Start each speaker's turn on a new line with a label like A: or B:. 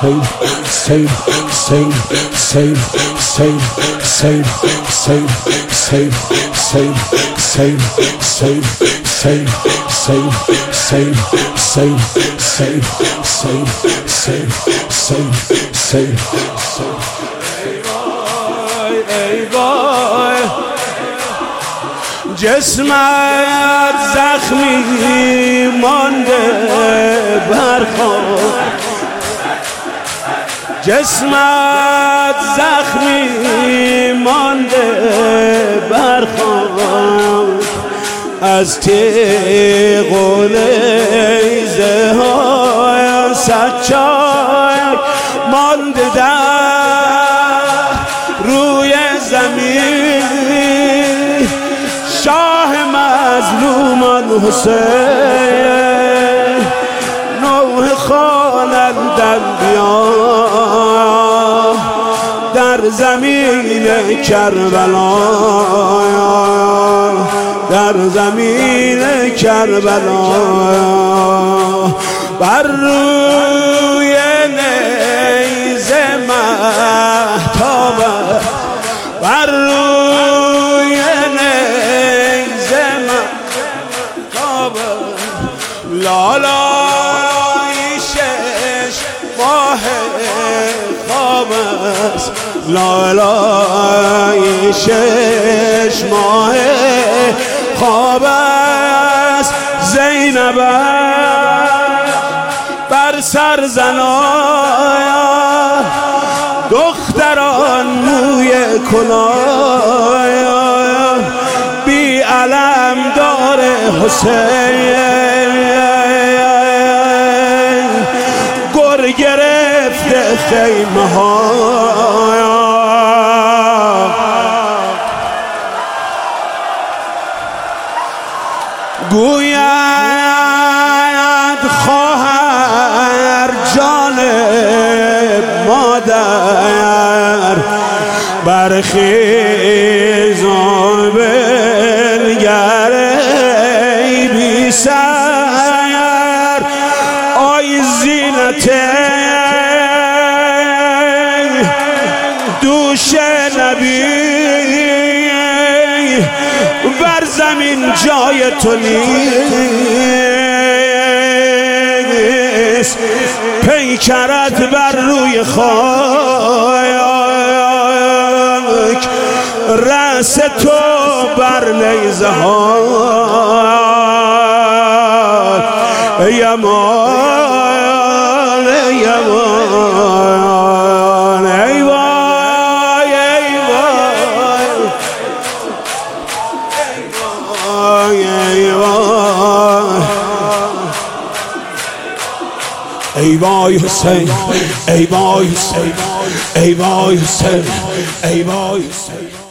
A: جسمت زخمی مانده برخواب، جسمت زخمی مانده برخواب، از تیغ و نیزه های سچای مانده در روی زمین. شاه مظلومان حسین نوح خوانندم بیا در زمین کربلا، در زمین کربلا. بر روی نیزه مهتاب، بر روی نیزه مهتاب، لالای 6 ماه خواب است، لالای 6 ماه خواب است. زینب بر سر زنای دختران موی کلاه، بی علم دار حسین گر گرفته خیمه ها. گوید خواهر جان مادر برخیز و بنگر ای بی سر. آی زینت دوش نبی بر زمین جای تو نیست، پیکرت بر روی خاک، رأس تو بر نیزه ها. یمان یمان ای وای ای وای ای وای ای وای حسین، ای وای حسین، ای وای حسین، ای وای حسین.